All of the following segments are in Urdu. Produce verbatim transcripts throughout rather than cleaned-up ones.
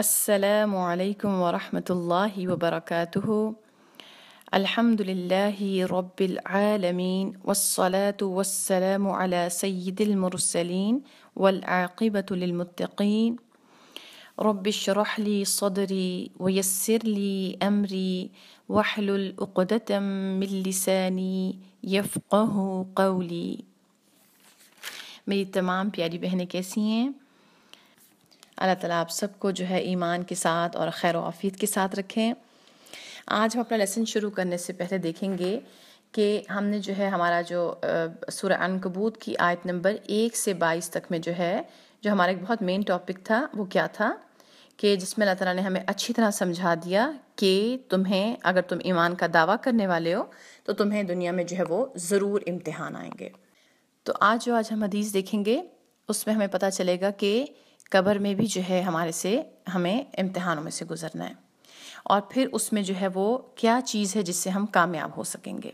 السلام علیکم ورحمۃ اللہ وبرکاتہ۔ الحمد للہ رب العالمین والصلاة والسلام علی سید المرسلین والعاقبۃ للمتقین۔ رب اشرح لی صدری ویسر لی امری واحلل عقدۃ من لسانی یفقہوا قولی۔ میری تمام پیاری بہنیں کیسی ہیں؟ اللہ تعالیٰ آپ سب کو جو ہے ایمان کے ساتھ اور خیر و عافیت کے ساتھ رکھیں۔ آج ہم اپنا لیسن شروع کرنے سے پہلے دیکھیں گے کہ ہم نے جو ہے ہمارا جو سورہ عنکبوت کی آیت نمبر ایک سے بائیس تک میں جو ہے جو ہمارا ایک بہت مین ٹاپک تھا وہ کیا تھا کہ جس میں اللہ تعالیٰ نے ہمیں اچھی طرح سمجھا دیا کہ تمہیں اگر تم ایمان کا دعویٰ کرنے والے ہو تو تمہیں دنیا میں جو ہے وہ ضرور امتحان آئیں گے۔ تو آج جو آج ہم حدیث دیکھیں گے اس میں ہمیں پتہ چلے گا کہ قبر میں بھی جو ہے ہمارے سے ہمیں امتحانوں میں سے گزرنا ہے، اور پھر اس میں جو ہے وہ کیا چیز ہے جس سے ہم کامیاب ہو سکیں گے۔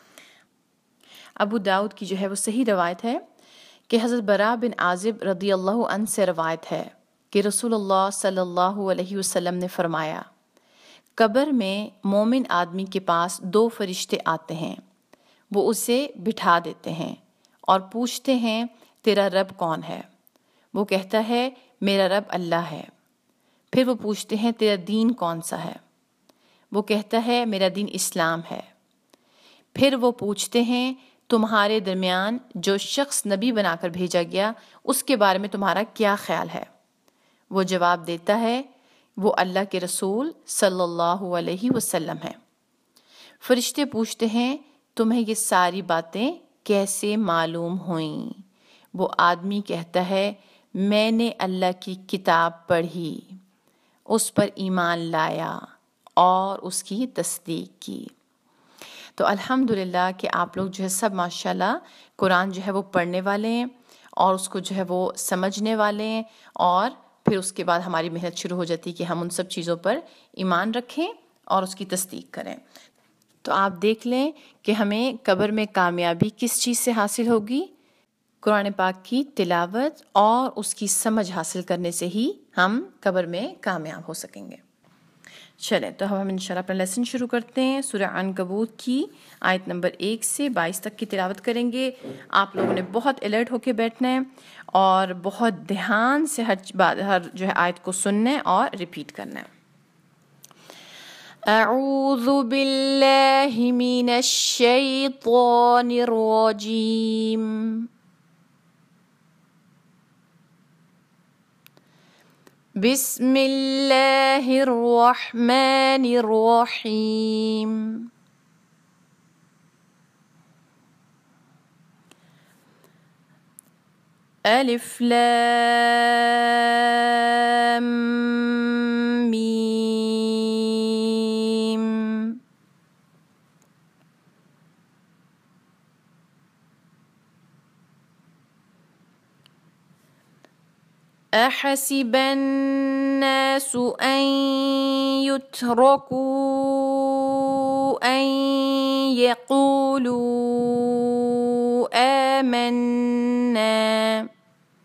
ابو داؤد کی جو ہے وہ صحیح روایت ہے کہ حضرت براء بن عازب رضی اللہ عنہ سے روایت ہے کہ رسول اللہ صلی اللہ علیہ وسلم نے فرمایا، قبر میں مومن آدمی کے پاس دو فرشتے آتے ہیں، وہ اسے بٹھا دیتے ہیں اور پوچھتے ہیں تیرا رب کون ہے؟ وہ کہتا ہے میرا رب اللہ ہے۔ پھر وہ پوچھتے ہیں تیرا دین کون سا ہے؟ وہ کہتا ہے میرا دین اسلام ہے۔ پھر وہ پوچھتے ہیں تمہارے درمیان جو شخص نبی بنا کر بھیجا گیا اس کے بارے میں تمہارا کیا خیال ہے؟ وہ جواب دیتا ہے وہ اللہ کے رسول صلی اللہ علیہ وسلم ہے۔ فرشتے پوچھتے ہیں تمہیں یہ ساری باتیں کیسے معلوم ہوئیں؟ وہ آدمی کہتا ہے میں نے اللہ کی کتاب پڑھی، اس پر ایمان لایا اور اس کی تصدیق کی۔ تو الحمدللہ کہ آپ لوگ جو ہے سب ماشاءاللہ قرآن جو ہے وہ پڑھنے والے ہیں اور اس کو جو ہے وہ سمجھنے والے ہیں، اور پھر اس کے بعد ہماری محنت شروع ہو جاتی ہے کہ ہم ان سب چیزوں پر ایمان رکھیں اور اس کی تصدیق کریں۔ تو آپ دیکھ لیں کہ ہمیں قبر میں کامیابی کس چیز سے حاصل ہوگی؟ قرآن پاک کی تلاوت اور اس کی سمجھ حاصل کرنے سے ہی ہم قبر میں کامیاب ہو سکیں گے۔ چلیں تو ہم انشاءاللہ اپنا لیسن شروع کرتے ہیں۔ سورہ عنکبوت کی آیت نمبر ایک سے بائیس تک کی تلاوت کریں گے۔ آپ لوگوں نے بہت الرٹ ہو کے بیٹھنا ہے اور بہت دھیان سے ہر بات ہر جو ہے آیت کو سننا ہے اور ریپیٹ کرنا ہے۔ اعوذ باللہ من الشیطان الرجیم۔ بسم اللہ الرحمن الرحیم۔ الف لام میم۔ احسب الناس ان يتركوا ان يقولوا آمنا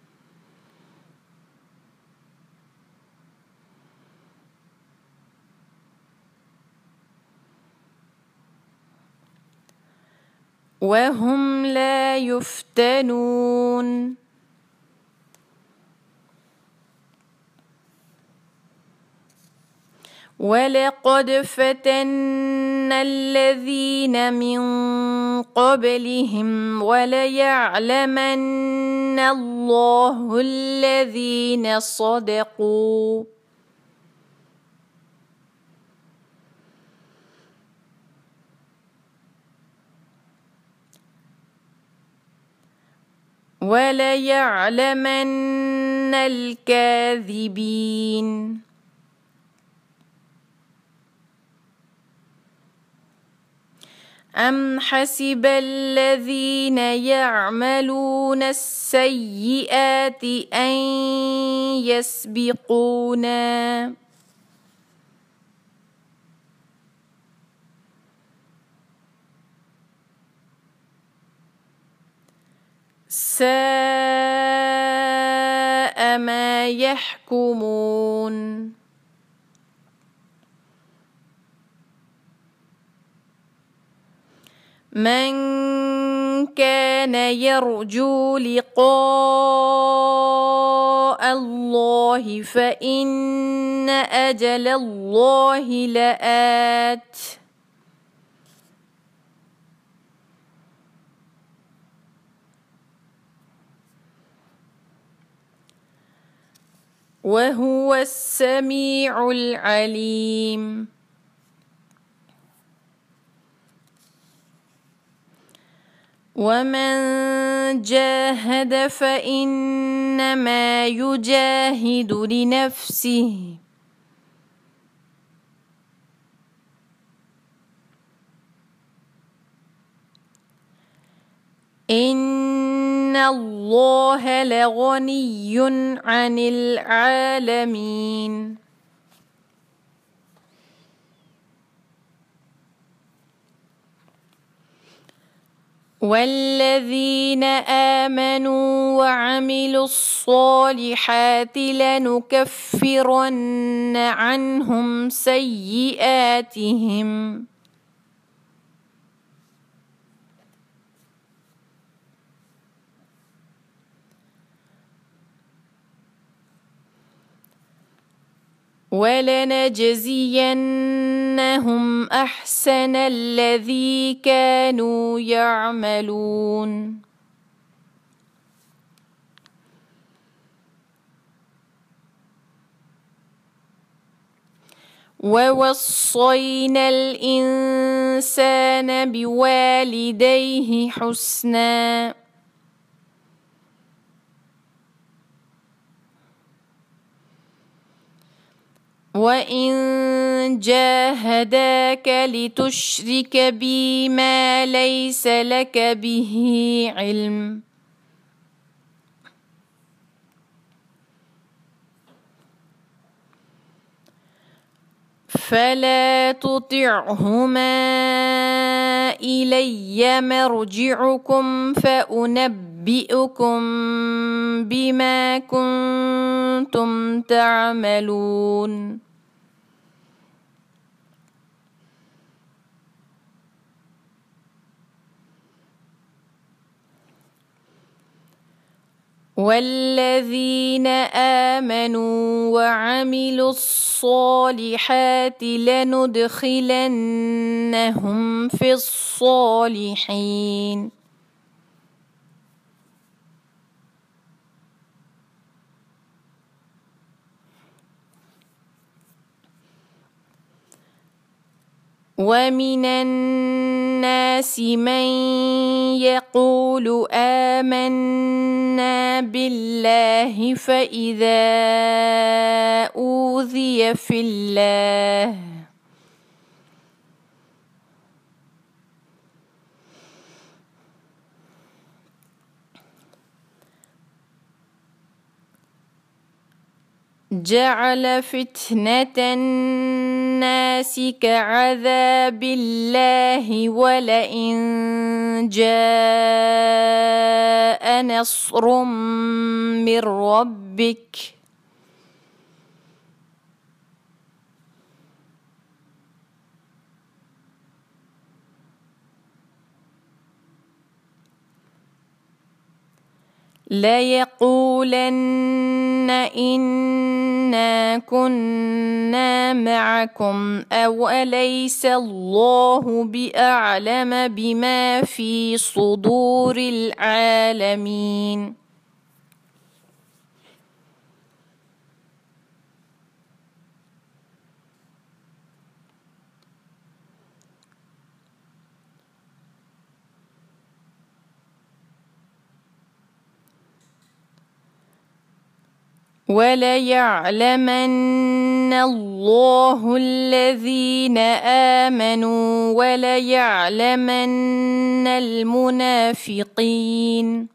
وهم لا يفتنون۔ وَلَقَدْ فَتَنَّا الَّذِينَ مِن قَبْلِهِمْ وَلَيَعْلَمَنَّ اللَّهُ الَّذِينَ صَدَقُوا وَلَيَعْلَمَنَّ الْكَاذِبِينَ۔ أَمْ حَسِبَ الَّذِينَ يَعْمَلُونَ السَّيِّئَاتِ أَنْ يَسْبِقُونَا سَاءَ مَا يَحْكُمُونَ۔ من كان يرجو لقاء الله فإن أجل الله لآت وهو السميع العليم. ومن جاهد فإنما يجاهد لنفسه إن الله لغني عن العالمين. والذين آمنوا وعملوا الصالحات لنكفرن عنهم سيئاتهم ولنجزينهم أحسن الذي كانوا يعملون. ووصينا الإنسان بوالديه حسنا وإن جاهداك لتشرك بي ما ليس لك به علم فلا تطعهما إلي مرجعكم فأنبئكم بما كنتم تعملون. والذين آمنوا وعملوا الصالحات لندخلنهم في الصالحين ومن الناس من يقول آمنا بالله فإذا أوذي في الله جعل فتنة الناس كعذاب الله ولئن جاء نصر من ربك ليقولن إنا كنا معكم أوليس الله بأعلم بما في صدور العالمين. وليعلمن الله الذين آمنوا وليعلمن المنافقين.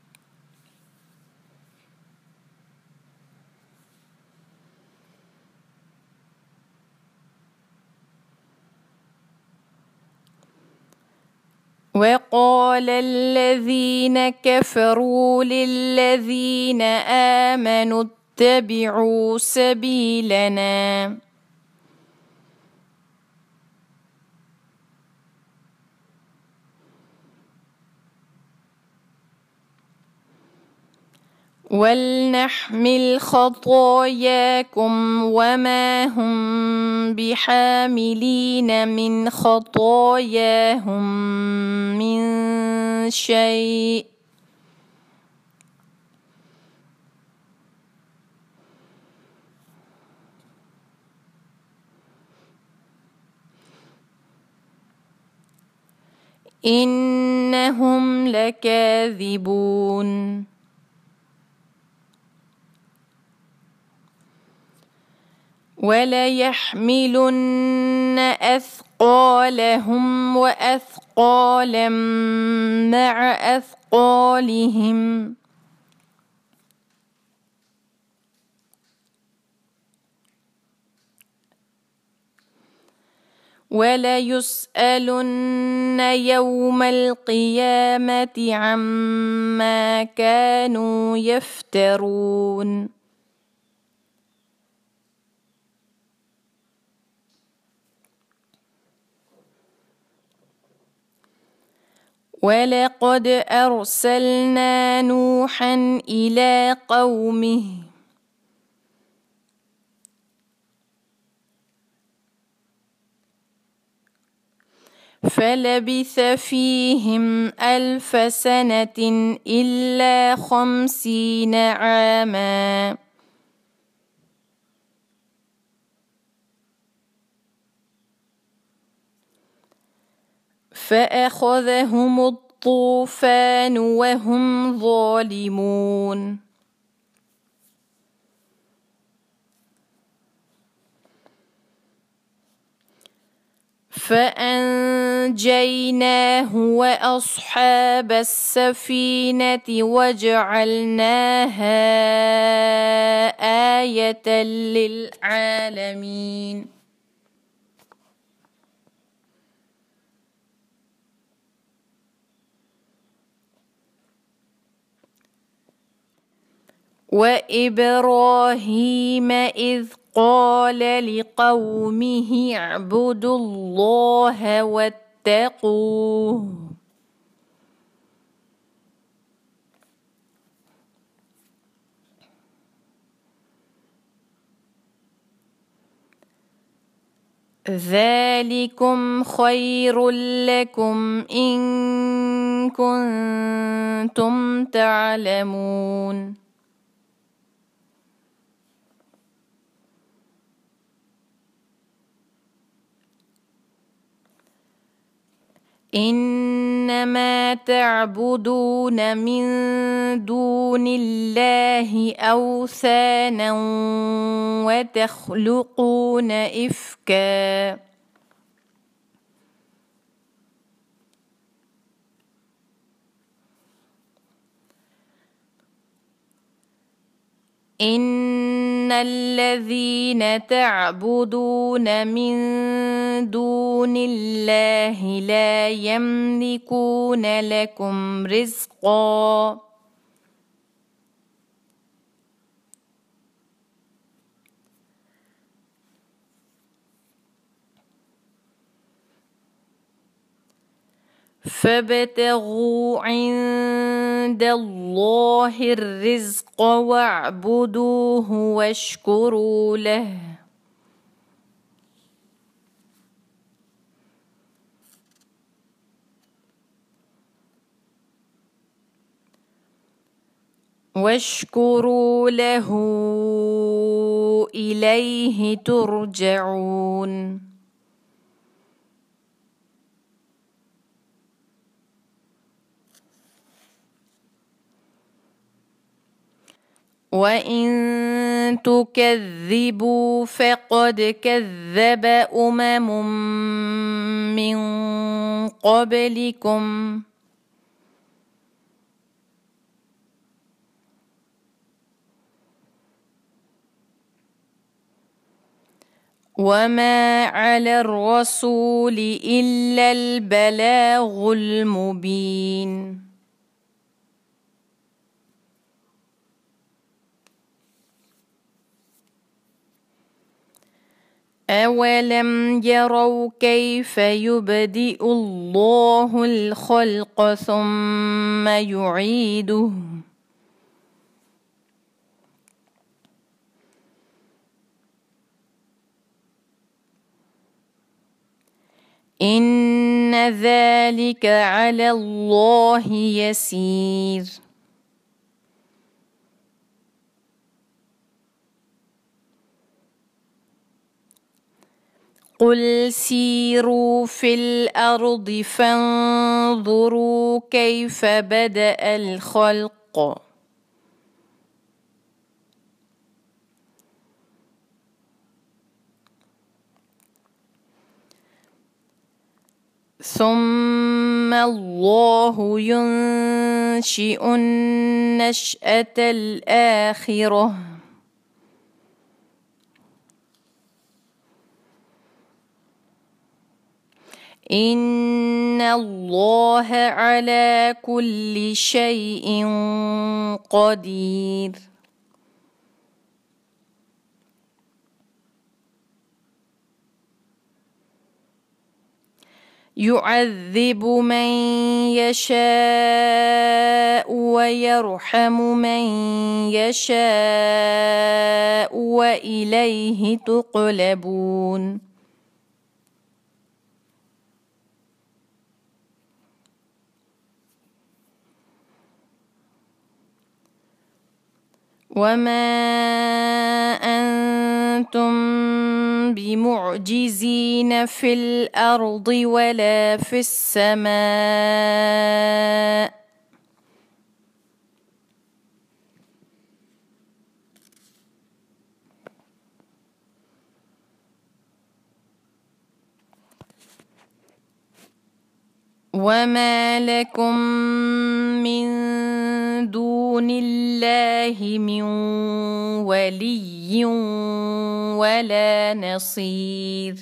وقال الذين كفروا للذين آمنوا اتبعوا سبيلنا ولنحمل خطاياكم وما هم بحاملين من خطاياهم من شيء إنهم لكاذبون. وليحملن أثقالهم وأثقالا مع أثقالهم وليسألن يوم القيامة عما كانوا يفترون. ولقد أرسلنا نوحا إلى قومه فلبث فيهم ألف سنة إلا خمسين عاما فأخذهم الطوفان وهم ظالمون. فأنجيناه وأصحاب السفينة وجعلناها آية للعالمين. وإبراهيم إذ قال لقومه اعبدوا الله واتقوه ذلكم خير لكم إن كنتم تعلمون. إنما تعبدون من دون الله أوثانا وتخلقون إفكا إن الذين تعبدون من دون الله لا يملكون لكم رزقا فابتغوا عند الله الرزق واعبدوه واشكروا له واشكروا له إليه ترجعون. وإن تكذبوا فقد كذب أمم من قبلكم وما على الرسول إلا البلاغ المبين. أولم يروا كيف يبدئ الله الخلق ثم يعيده إن ذلك على الله يسير. قل سيروا في الأرض فانظروا كيف بدأ الخلق ثم الله ينشئ النشأة الآخرة إن الله على كل شيء قدير. يعذب من يشاء ويرحم من يشاء وإليه تقلبون. وما أنتم بمعجزين في الأرض ولا في السماء وما لكم من دون الله من ولي ولا نصير.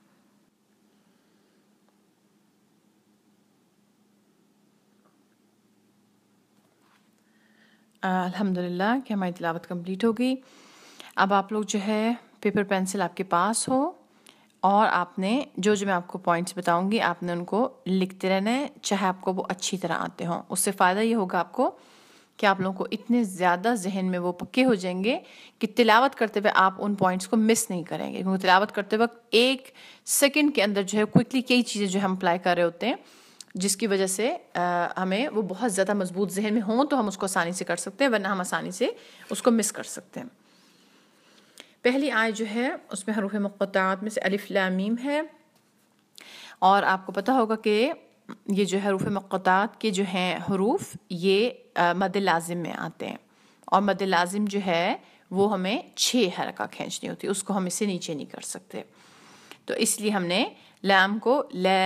الحمدللہ کہ ہماری تلاوت کمپلیٹ ہو گئی. اب آپ لوگ جو ہے پیپر پینسل آپ کے پاس ہو اور آپ نے جو جو میں آپ کو پوائنٹس بتاؤں گی آپ نے ان کو لکھتے رہنا ہے، چاہے آپ کو وہ اچھی طرح آتے ہوں. اس سے فائدہ یہ ہوگا آپ کو کہ آپ لوگوں کو اتنے زیادہ ذہن میں وہ پکے ہو جائیں گے کہ تلاوت کرتے ہوئے آپ ان پوائنٹس کو مس نہیں کریں گے، کیونکہ تلاوت کرتے وقت ایک سیکنڈ کے اندر جو ہے کوئکلی کئی چیزیں جو ہم اپلائی کر رہے ہوتے ہیں، جس کی وجہ سے ہمیں وہ بہت زیادہ مضبوط ذہن میں ہوں تو ہم اس کو آسانی سے کر سکتے ہیں، ورنہ ہم آسانی سے اس کو مس کر سکتے ہیں. پہلی آیت جو ہے اس میں حروف مقطعات میں سے الف لام میم ہے، اور آپ کو پتہ ہوگا کہ یہ جو حروف مقطعات کے جو ہیں حروف یہ مد لازم میں آتے ہیں، اور مد لازم جو ہے وہ ہمیں چھ حرکہ کھینچنی ہوتی ہے، اس کو ہم اس سے نیچے نہیں کر سکتے. تو اس لیے ہم نے لام کو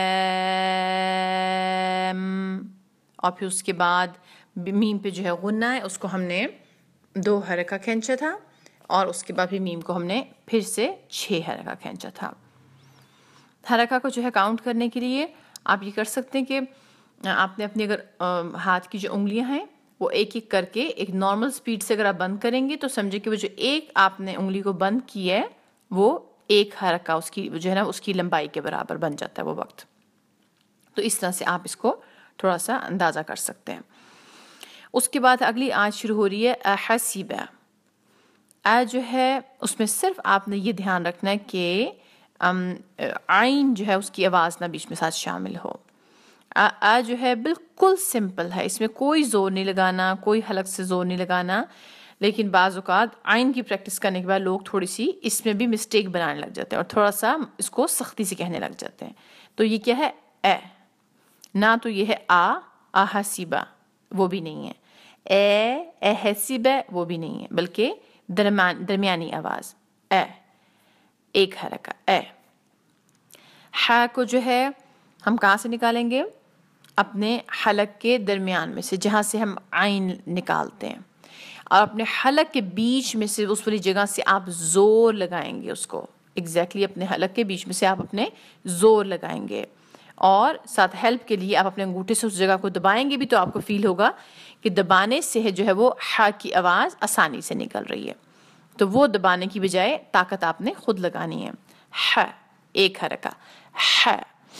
لام، اور پھر اس کے بعد میم پہ جو ہے غنہ ہے اس کو ہم نے دو حرکہ کھینچا تھا، اور اس کے بعد بھی میم کو ہم نے پھر سے چھ حرکہ کھینچا تھا. حرکہ کو جو ہے کاؤنٹ کرنے کے لیے آپ یہ کر سکتے ہیں کہ آپ نے اپنی اگر ہاتھ کی جو انگلیاں ہیں وہ ایک ایک کر کے ایک نارمل سپیڈ سے اگر آپ بند کریں گے تو سمجھے کہ وہ جو ایک آپ نے انگلی کو بند کی ہے وہ ایک حرکہ اس کی جو ہے نا اس کی لمبائی کے برابر بن جاتا ہے وہ وقت. تو اس طرح سے آپ اس کو تھوڑا سا اندازہ کر سکتے ہیں. اس کے بعد اگلی آیت شروع ہو رہی ہے احسبہ. آیت جو ہے اس میں صرف آپ نے یہ دھیان رکھنا ہے کہ عین جو ہے اس کی آواز نہ بیچ میں ساتھ شامل ہو. آیت جو ہے بالکل سمپل ہے، اس میں کوئی زور نہیں لگانا، کوئی حلق سے زور نہیں لگانا، لیکن بعض اوقات عین کی پریکٹس کرنے کے بعد لوگ تھوڑی سی اس میں بھی مسٹیک بنانے لگ جاتے ہیں اور تھوڑا سا اس کو سختی سے کہنے لگ جاتے ہیں. تو یہ کیا ہے؟ اے، نہ تو یہ ہے آ احسبہ وہ بھی نہیں ہے، اے احسبہ وہ بھی نہیں ہے، بلکہ درمیان درمیانی آواز اے، ایک حرکہ اے. ہا کو جو ہے ہم کہاں سے نکالیں گے؟ اپنے حلق کے درمیان میں سے، جہاں سے ہم عین نکالتے ہیں، اور اپنے حلق کے بیچ میں سے اس والی جگہ سے آپ زور لگائیں گے اس کو. ایگزیکٹلی اپنے حلق کے بیچ میں سے آپ اپنے زور لگائیں گے، اور ساتھ ہیلپ کے لیے آپ اپنے انگوٹھے سے اس جگہ کو دبائیں گے بھی تو آپ کو فیل ہوگا کہ دبانے سے جو ہے وہ ہا کی آواز آسانی سے نکل رہی ہے. تو وہ دبانے کی بجائے طاقت آپ نے خود لگانی ہے. ہ ایک حرکہ ہ.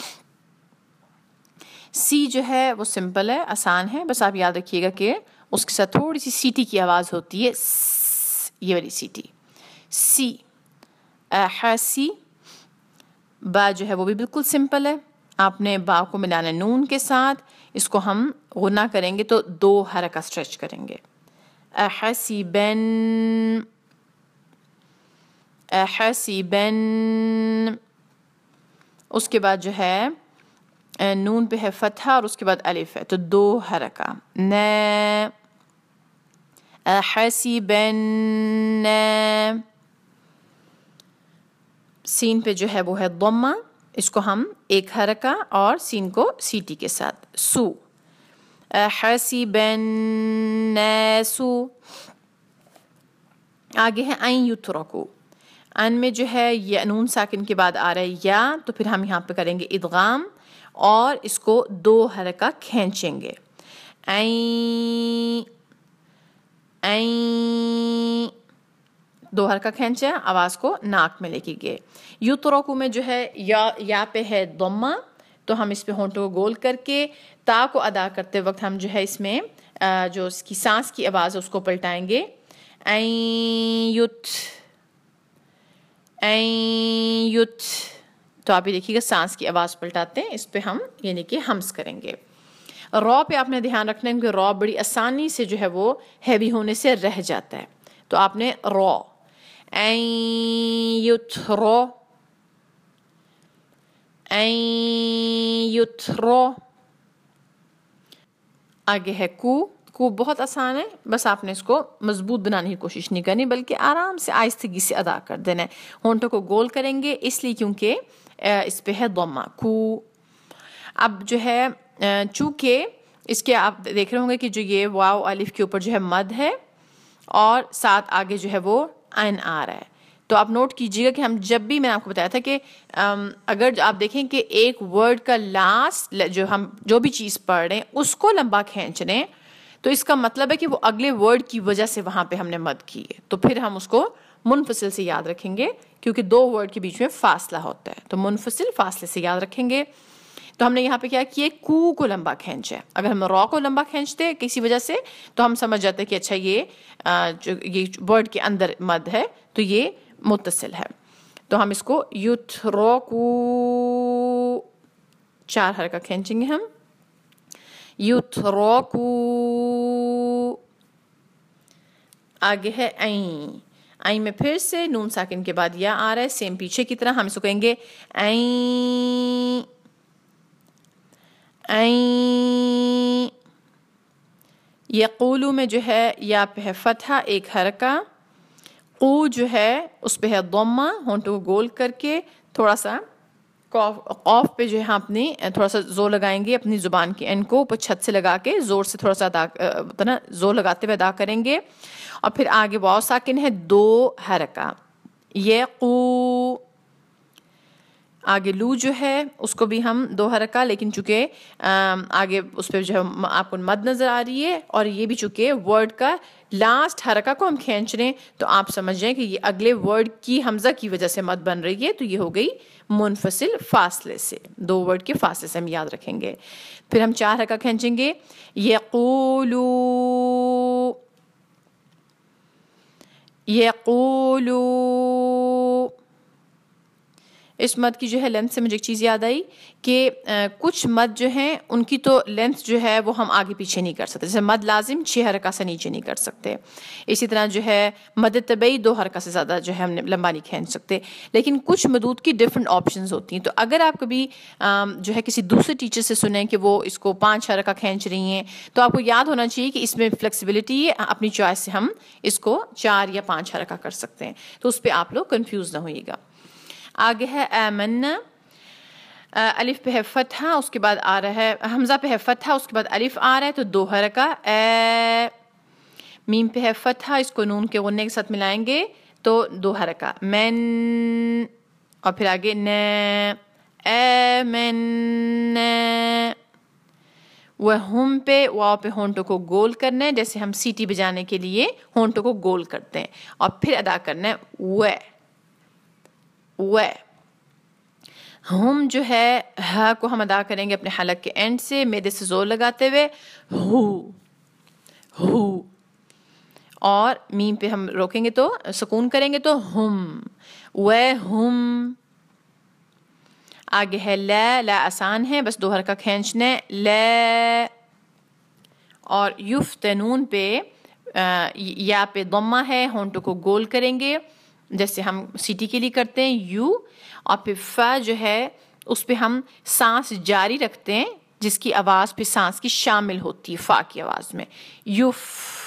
سی جو ہے وہ سمپل ہے، آسان ہے، بس آپ یاد رکھیے گا کہ اس کے ساتھ تھوڑی سی سیٹی کی آواز ہوتی ہے، یہ والی سیٹی. سی احسی. با جو ہے وہ بھی بالکل سمپل ہے، آپ نے با کو ملانا نون کے ساتھ، اس کو ہم غنہ کریں گے تو دو حرکہ اسٹریچ کریں گے. احسبن احسبن. اس کے بعد جو ہے نون پہ ہے فتحہ اور اس کے بعد الف ہے تو دو حرکہ. ن احسبن. سین پہ جو ہے وہ ہے ضمہ، اس کو ہم ایک حرکہ اور سین کو سیٹی کے ساتھ. سو احسب الناس. آگے ہے این یترکو. ان میں جو ہے یہ نون ساکن کے بعد آ رہا ہے یا، تو پھر ہم یہاں پہ کریں گے ادغام اور اس کو دو حرکہ کھینچیں گے. این این دو حرکہ کھینچے، آواز کو ناک میں لے کے گئے. یترکو میں جو ہے یا یا پہ ہے ضمہ، تو ہم اس پہ ہونٹوں کو گول کر کے تا کو ادا کرتے وقت ہم جو ہے اس میں جو اس کی سانس کی آواز ہے اس کو پلٹائیں گے. این یت این یت. تو آپ یہ دیکھیے گا سانس کی آواز پلٹاتے ہیں، اس پہ ہم یعنی کہ ہمس کریں گے. را پہ آپ نے دھیان رکھنا ہے کہ را بڑی آسانی سے جو ہے وہ ہیوی ہونے سے رہ جاتا ہے، تو آپ نے را این یترو این یترو. آگے ہے کو. کو بہت آسان ہے، بس آپ نے اس کو مضبوط بنانے کی کوشش نہیں کرنی بلکہ آرام سے آہستگی سے ادا کر دینا ہے. ہونٹوں کو گول کریں گے اس لیے کیونکہ اس پہ ہے ضمہ. کو. اب جو ہے چونکہ اس کے آپ دیکھ رہے ہوں گے کہ جو یہ واو الف کے اوپر جو ہے مد ہے اور ساتھ آگے جو ہے وہ عین آ رہا ہے، تو آپ نوٹ کیجئے گا کہ ہم جب بھی، میں نے آپ کو بتایا تھا کہ اگر آپ دیکھیں کہ ایک ورڈ کا لاسٹ جو ہم جو بھی چیز پڑھ رہے ہیں اس کو لمبا کھینچ رہے ہیں تو اس کا مطلب ہے کہ وہ اگلے ورڈ کی وجہ سے وہاں پہ ہم نے مد کی ہے، تو پھر ہم اس کو منفصل سے یاد رکھیں گے کیونکہ دو ورڈ کے بیچ میں فاصلہ ہوتا ہے، تو منفصل فاصلے سے یاد رکھیں گے. تو ہم نے یہاں پہ کیا کیا، کو کو لمبا کھینچا ہے. اگر ہم را کو لمبا کھینچتے کسی وجہ سے تو ہم سمجھ جاتے کہ اچھا یہ جو یہ ورڈ کے اندر مد ہے تو یہ متصل ہے. تو ہم اس کو یترکو چار حرکہ کھینچیں گے ہم. یترکو. آگے ہے این. این میں پھر سے نون ساکن کے بعد یا آ رہا ہے سیم پیچھے کی طرح، ہم اس کو کہیں گے این این. یقولو میں جو ہے یا پہ ہے فتحہ ایک حرکہ. قو جو ہے اس پہ ہے ضمہ، ہونٹوں کو گول کر کے تھوڑا سا قوف پہ جو ہے ہم اپنی تھوڑا سا زور لگائیں گے، اپنی زبان کی این کو اوپر چھت سے لگا کے زور سے تھوڑا سا ادا نا زور لگاتے ہوئے ادا کریں گے. اور پھر آگے واو ساکن ہے دو حرکہ. یہ قو. آگے لو جو ہے اس کو بھی ہم دو حرکہ، لیکن چونکہ آگے اس پہ جو ہے آپ کو مد نظر آ رہی ہے اور یہ بھی چونکہ ورڈ کا لاسٹ حرکہ کو ہم کھینچ رہے ہیں تو آپ سمجھ جائیں کہ یہ اگلے ورڈ کی حمزہ کی وجہ سے مد بن رہی ہے، تو یہ ہو گئی منفصل فاصلے سے، دو ورڈ کے فاصلے سے ہم یاد رکھیں گے. پھر ہم چار حرکہ کھینچیں گے. یقولو یقولو. اس مد کی جو ہے لینتھ سے مجھے ایک چیز یاد آئی کہ کچھ مد جو ہیں ان کی تو لینتھ جو ہے وہ ہم آگے پیچھے نہیں کر سکتے، جیسے مد لازم چھ حرکہ سے نیچے نہیں کر سکتے. اسی طرح جو ہے مد طبعی دو حرکہ سے زیادہ جو ہے ہم نے لمبا نہیں کھینچ سکتے. لیکن کچھ مدود کی ڈفرینٹ آپشنز ہوتی ہیں، تو اگر آپ کبھی جو ہے کسی دوسرے ٹیچر سے سنیں کہ وہ اس کو پانچ حرکہ کھینچ رہی ہیں تو آپ کو یاد ہونا چاہیے کہ اس میں فلیکسیبلٹی ہے، اپنی چوائس سے ہم اس کو چار یا پانچ حرکہ کر سکتے ہیں، تو اس پہ آپ لوگ کنفیوز نہ ہوئیے گا. آگے ہے آمنا. الف پہ ہے فتحہ، اس کے بعد آ رہا ہے حمزہ پہ ہے فتحہ، اس کے بعد الف آ رہا ہے تو دو حرکہ. اے. میم پہ ہے فتحہ، اس کو نون کے غنے کے ساتھ ملائیں گے تو دو حرکہ. من. اور پھر آگے ن. اے من. وہم پہ واو پہ ہونٹوں کو گول کرنا ہے، جیسے ہم سیٹی بجانے کے لیے ہونٹوں کو گول کرتے ہیں، اور پھر ادا کرنا ہے و و. ہم جو ہے ہا کو ہم ادا کریں گے اپنے حلق کے اینڈ سے، میدے سے زور لگاتے ہوئے ہو ہو. اور میم پہ ہم روکیں گے تو سکون کریں گے تو ہم و ہم. آگے ہے لا، لا آسان ہے، بس دو حرکہ کھینچنا ہے، لا. اور یفتنون پہ یا پہ ضمہ ہے، ہونٹوں کو گول کریں گے جیسے ہم سیٹی کے لیے کرتے ہیں یو، اور پھر فا جو ہے اس پہ ہم سانس جاری رکھتے ہیں جس کی آواز پہ سانس کی شامل ہوتی ہے فا کی آواز میں. یوف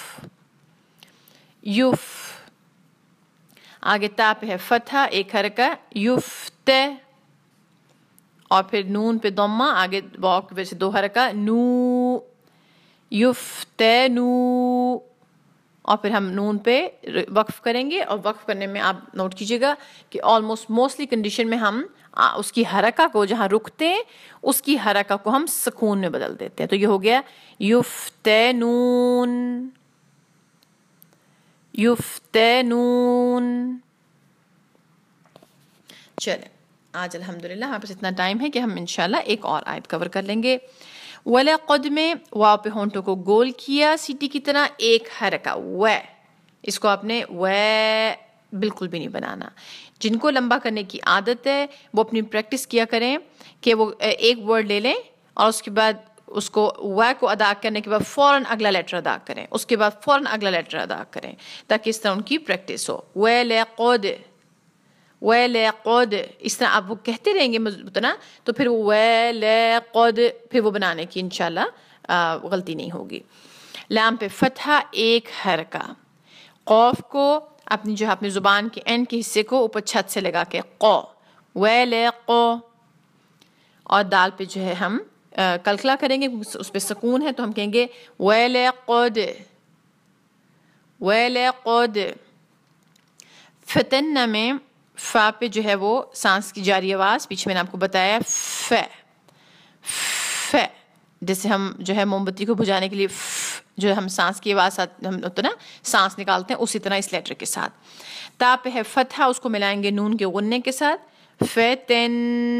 یوف. آگے تا پہ ہے فتحہ، ایک حرکہ یفت، اور پھر نون پہ ضمہ، آگے واو کی وجہ سے دو حرکہ نو یفتنو، اور پھر ہم نون پہ وقف کریں گے. اور وقف کرنے میں آپ نوٹ کیجیے گا کہ آلموسٹ موسٹلی کنڈیشن میں ہم اس کی حرکہ کو جہاں رکتے ہیں اس کی حرکہ کو ہم سکون میں بدل دیتے ہیں. تو یہ ہو گیا یفتنون یفتنون. چلیں آج الحمدللہ ہمارے پاس اتنا ٹائم ہے کہ ہم انشاءاللہ ایک اور آیت کور کر لیں گے. وَلَقَدْ میں واو پہ ہونٹوں کو گول کیا سیٹی کی طرح، ایک حرکہ و، اس کو آپ نے و بالکل بھی نہیں بنانا. جن کو لمبا کرنے کی عادت ہے وہ اپنی پریکٹس کیا کریں کہ وہ ایک ورڈ لے لیں اور اس کے بعد اس کو و کو ادا کرنے کے بعد فوراً اگلا لیٹر ادا کریں، اس کے بعد فوراً اگلا لیٹر ادا کریں تاکہ اس طرح ان کی پریکٹس ہو. وَلَقَدْ وَلَقَدْ اس طرح آپ وہ کہتے رہیں گے مضبوطنا تو پھر وَلَقَدْ پھر وہ بنانے کی انشاءاللہ غلطی نہیں ہوگی. لام پہ فتحہ، ایک حرکہ. قوف کو اپنی جو ہے اپنی زبان کے اینڈ کے حصے کو اوپر چھت سے لگا کے قو وَلَقَ، اور دال پہ جو ہے ہم کلکلا کریں گے، اس پہ سکون ہے تو ہم کہیں گے وَلَقَدْ وَلَقَدْ. فتنہ میں فا پہ جو ہے وہ سانس کی جاری آواز، پیچھے میں نے آپ کو بتایا ف ف، جیسے ہم جو ہے موم بتی کو بجھانے کے لیے جو ہم سانس کی آواز ہم ہوتا نا سانس نکالتے ہیں، اسی طرح اس لیٹر کے ساتھ. تا پہ ہے فتحہ، اس کو ملائیں گے نون کے غننے کے ساتھ، فتن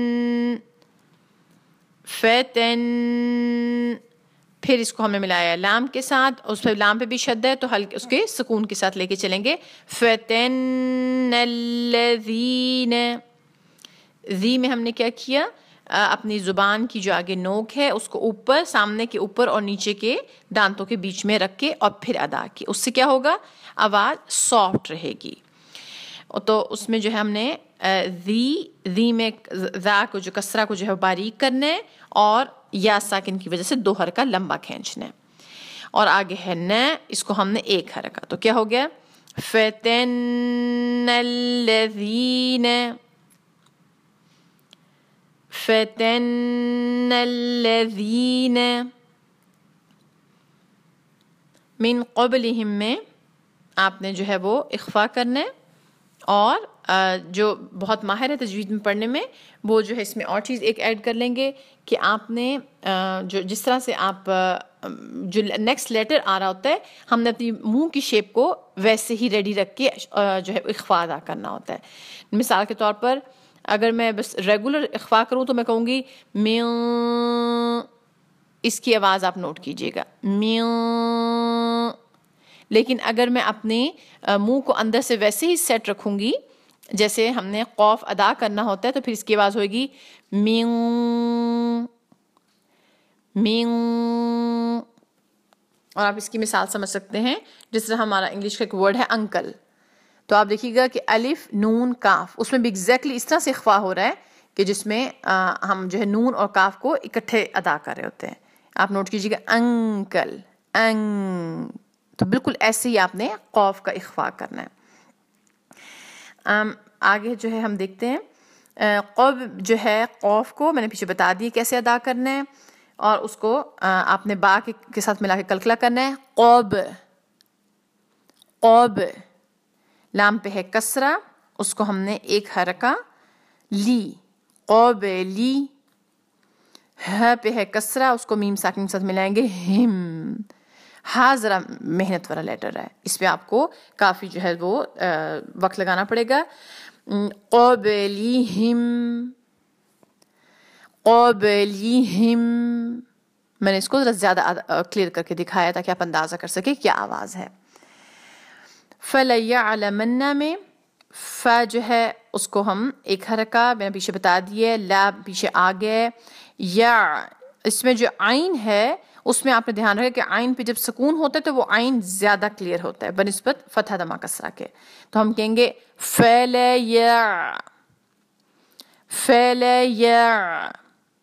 فتن. پھر اس کو ہم نے ملایا لام کے ساتھ، اس پہ لام پہ بھی شد ہے تو ہلکے اس کے سکون کے ساتھ لے کے چلیں گے. فتن الذین، ذی میں ہم نے کیا کیا، اپنی زبان کی جو آگے نوک ہے اس کو اوپر، سامنے کے اوپر اور نیچے کے دانتوں کے بیچ میں رکھ کے اور پھر ادا کی. اس سے کیا ہوگا، آواز سافٹ رہے گی. تو اس میں جو ہے ہم نے ذی ذی میں ذا کو جو کسرہ کو جو ہے باریک کرنا ہے اور یا ساکن کی وجہ سے دو حرکہ لمبا کھینچنا ہے. اور آگے ہے ن، اس کو ہم نے ایک حرکہ، تو کیا ہو گیا فتن الذین فتن الذین. من قبلہم میں آپ نے جو ہے وہ اخفا کرنا ہے، اور جو بہت ماہر ہے تجوید میں پڑھنے میں وہ جو ہے اس میں اور چیز ایک ایڈ کر لیں گے کہ آپ نے جو جس طرح سے آپ جو نیکسٹ لیٹر آ رہا ہوتا ہے ہم نے اپنی منہ کی شیپ کو ویسے ہی ریڈی رکھ کے جو ہے اخفا ادا کرنا ہوتا ہے. مثال کے طور پر اگر میں بس ریگولر اخفا کروں تو میں کہوں گی میوں، اس کی آواز آپ نوٹ کیجیے گا میوں. لیکن اگر میں اپنے منہ کو اندر سے ویسے ہی سیٹ رکھوں گی جیسے ہم نے قوف ادا کرنا ہوتا ہے تو پھر اس کی آواز ہوئے گی میوں میوں. اور آپ اس کی مثال سمجھ سکتے ہیں جس طرح ہمارا انگلش کا ایک ورڈ ہے انکل، تو آپ دیکھیے گا کہ الف نون کاف، اس میں بھی ایگزیکٹلی اس طرح سے اخفا ہو رہا ہے کہ جس میں ہم جو ہے نون اور کاف کو اکٹھے ادا کر رہے ہوتے ہیں. آپ نوٹ کیجیے گا انکل انگ، تو بالکل ایسے ہی آپ نے قوف کا اخفا کرنا ہے. آگے جو ہے ہم دیکھتے ہیں قب جو ہے قوف کو میں نے پیچھے بتا دی کیسے ادا کرنا ہے، اور اس کو آپ نے با کے ساتھ ملا کے کلکلا کرنا ہے قب قب. لام پہ ہے کسرہ، اس کو ہم نے ایک حرکہ لی قب لی. ہ پہ ہے کسرہ، اس کو میم ساکن کے ساتھ ملائیں گے ہم. ہاں ذرا محنت والا لیٹر ہے، اس پہ آپ کو کافی جو ہے وہ وقت لگانا پڑے گا. قبلہم قبلہم، میں نے اس کو ذرا زیادہ کلیئر کر کے دکھایا تاکہ آپ اندازہ کر سکیں کیا آواز ہے. فَلَيَعْلَمَنَّ میں ف جو ہے اس کو ہم ایک حرکہ میں نے پیچھے بتا دیے، لا پیچھے آگے، یا اس میں جو عین ہے اس میں آپ نے دھیان رکھے کہ عین پہ جب سکون ہوتا ہے تو وہ عین زیادہ کلیئر ہوتا ہے بنسبت فتح دما کسرہ کے. تو ہم کہیں گے فعل یا، فعل یا.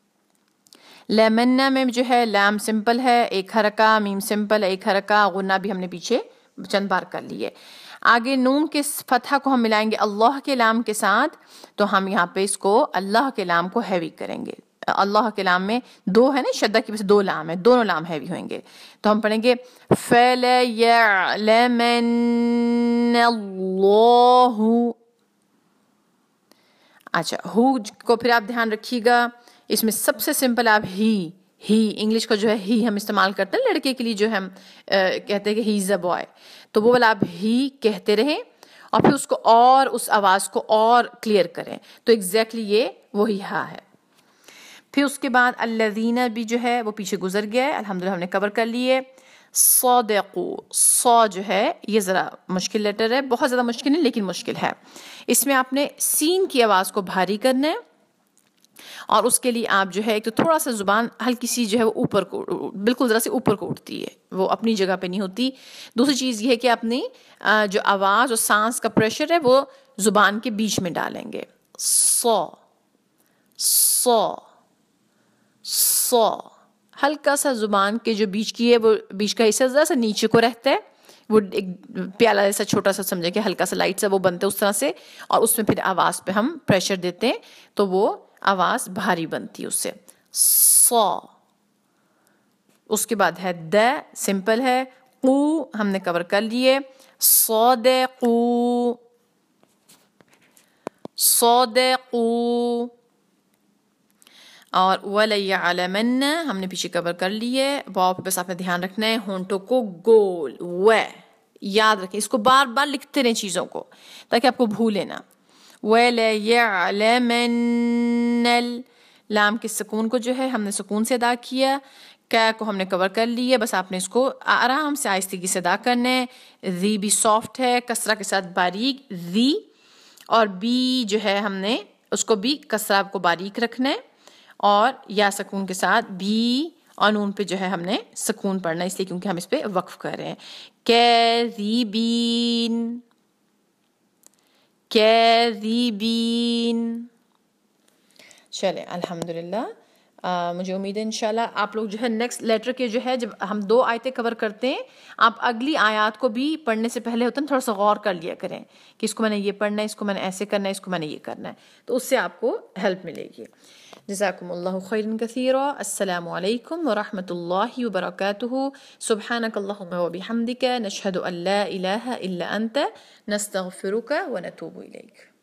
لیمنا میں جو ہے لام سمپل ہے، ایک حرکہ، میم سمپل ایک حرکہ، غنہ بھی ہم نے پیچھے چند بار کر لیے. آگے نون کے فتح کو ہم ملائیں گے اللہ کے لام کے ساتھ، تو ہم یہاں پہ اس کو اللہ کے لام کو ہیوی کریں گے. اللہ کے لام میں دو ہے نا، شدہ کی وجہ سے دو لام ہے، دونوں لام ہیوی ہوئیں گے. تو ہم پڑھیں گے فَلَيَعْلَمَنَّ اللَّهُ. اچھا ہو کو پھر آپ دھیان رکھیے گا، اس میں سب سے سمپل آپ ہی ہی انگلش کا جو ہے ہی ہم استعمال کرتے ہیں لڑکے کے لیے، جو ہم کہتے ہیں کہ ہی از اے بوائے، تو وہ والا آپ ہی کہتے رہیں اور پھر اس کو اور اس آواز کو اور کلیئر کریں. تو ایگزیکٹلی یہ وہی ہا ہے. پھر اس کے بعد الذین بھی جو ہے وہ پیچھے گزر گیا ہے، الحمدللہ ہم نے کور کر لیے. صادقو، صا جو ہے یہ ذرا مشکل لیٹر ہے، بہت زیادہ مشکل نہیں لیکن مشکل ہے. اس میں آپ نے سین کی آواز کو بھاری کرنا ہے، اور اس کے لیے آپ جو ہے ایک تو تھوڑا سا زبان ہلکی سی جو ہے وہ اوپر کو، بالکل ذرا سی اوپر کو اٹھتی ہے، وہ اپنی جگہ پہ نہیں ہوتی. دوسری چیز یہ ہے کہ اپنی جو آواز اور سانس کا پریشر ہے وہ زبان کے بیچ میں ڈالیں گے. صا صا صا، ہلکا سا زبان کے جو بیچ کی ہے وہ بیچ کا حصہ ذرا سا نیچے کو رہتا ہے، وہ ایک پیالہ جیسا چھوٹا سا سمجھے کہ ہلکا سا لائٹ سا وہ بنتے اس طرح سے، اور اس میں پھر آواز پہ ہم پریشر دیتے ہیں تو وہ آواز بھاری بنتی ہے اس سے. صا. اس کے بعد ہے د، سمپل ہے. قو ہم نے کور کر لیے. صادقو صادقو. اور وَلَيَعْلَمَنَّ ہم نے پیچھے کور کر لیے. واو پہ بس آپ نے دھیان رکھنا ہے ہونٹوں کو گول، و یاد رکھیں، اس کو بار بار لکھتے رہیں چیزوں کو تاکہ آپ کو بھولے نہ. وَلَيَعْلَمَنَّ، لام کے سکون کو جو ہے ہم نے سکون سے ادا کیا. کا کو ہم نے کور کر لیے، بس آپ نے اس کو آرام سے آہستگی سے ادا کرنا ہے. ری بھی سافٹ ہے، کسرہ کے ساتھ باریک ری، اور بی جو ہے ہم نے اس کو بھی کسرہ کو باریک رکھنا ہے، اور یا سکون کے ساتھ بھی، اور نون پہ جو ہے ہم نے سکون پڑھنا ہے اس لیے کیونکہ ہم اس پہ وقف کر رہے ہیں. کَاذِبِینَ کَاذِبِینَ. چلے الحمدللہ. مجھے امید ہے انشاءاللہ آپ لوگ جو ہے نیکسٹ لیٹر کے جو ہے جب ہم دو آیتیں کور کرتے ہیں، آپ اگلی آیات کو بھی پڑھنے سے پہلے ہوتا ہے تھوڑا سا غور کر لیا کریں کہ اس کو میں نے یہ پڑھنا ہے، اس کو میں نے ایسے کرنا ہے، اس کو میں نے یہ کرنا ہے، تو اس سے آپ کو ہیلپ ملے گی. جزاکم اللہ خیرا کثیرا. السلام علیکم ورحمۃ اللہ وبرکاتہ. سبحانک اللہم وبحمدک، نشہد ان لا الہ الا انت، نستغفرک ونتوب الیک.